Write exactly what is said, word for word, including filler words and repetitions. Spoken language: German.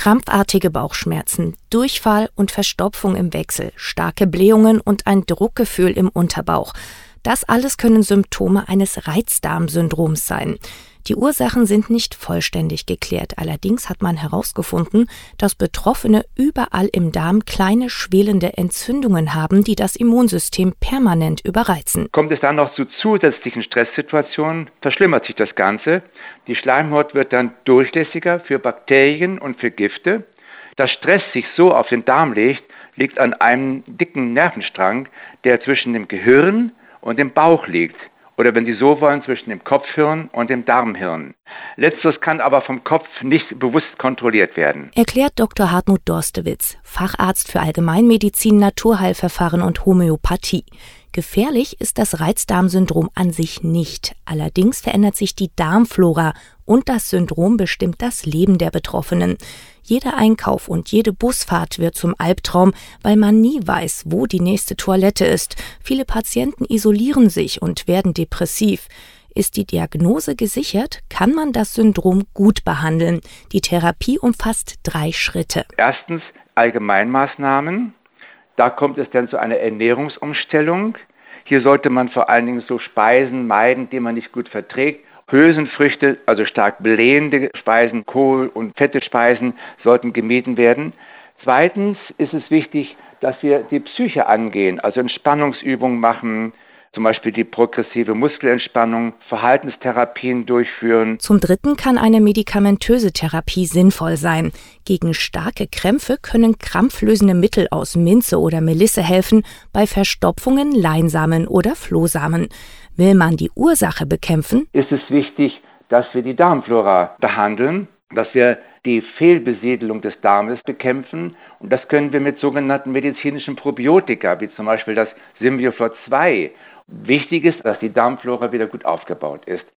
Krampfartige Bauchschmerzen, Durchfall und Verstopfung im Wechsel, starke Blähungen und ein Druckgefühl im Unterbauch. Das alles können Symptome eines Reizdarmsyndroms sein. Die Ursachen sind nicht vollständig geklärt. Allerdings hat man herausgefunden, dass Betroffene überall im Darm kleine schwelende Entzündungen haben, die das Immunsystem permanent überreizen. Kommt es dann noch zu zusätzlichen Stresssituationen, verschlimmert sich das Ganze. Die Schleimhaut wird dann durchlässiger für Bakterien und für Gifte. Dass Stress sich so auf den Darm legt, liegt an einem dicken Nervenstrang, der zwischen dem Gehirn und dem Bauch liegt. Oder wenn Sie so wollen, zwischen dem Kopfhirn und dem Darmhirn. Letzteres kann aber vom Kopf nicht bewusst kontrolliert werden. Erklärt Doktor Hartmut Dorstewitz, Facharzt für Allgemeinmedizin, Naturheilverfahren und Homöopathie. Gefährlich ist das Reizdarmsyndrom an sich nicht. Allerdings verändert sich die Darmflora und das Syndrom bestimmt das Leben der Betroffenen. Jeder Einkauf und jede Busfahrt wird zum Albtraum, weil man nie weiß, wo die nächste Toilette ist. Viele Patienten isolieren sich und werden depressiv. Ist die Diagnose gesichert, kann man das Syndrom gut behandeln. Die Therapie umfasst drei Schritte. Erstens Allgemeinmaßnahmen. Da kommt es dann zu einer Ernährungsumstellung. Hier sollte man vor allen Dingen so Speisen meiden, die man nicht gut verträgt. Hülsenfrüchte, also stark blähende Speisen, Kohl- und fette Speisen sollten gemieden werden. Zweitens ist es wichtig, dass wir die Psyche angehen, also Entspannungsübungen machen, zum Beispiel die progressive Muskelentspannung, Verhaltenstherapien durchführen. Zum Dritten kann eine medikamentöse Therapie sinnvoll sein. Gegen starke Krämpfe können krampflösende Mittel aus Minze oder Melisse helfen, bei Verstopfungen Leinsamen oder Flohsamen. Will man die Ursache bekämpfen, ist es wichtig, dass wir die Darmflora behandeln, dass wir die Fehlbesiedelung des Darmes bekämpfen. Und das können wir mit sogenannten medizinischen Probiotika, wie zum Beispiel das Symbioflor zwei. Wichtig ist, dass die Darmflora wieder gut aufgebaut ist.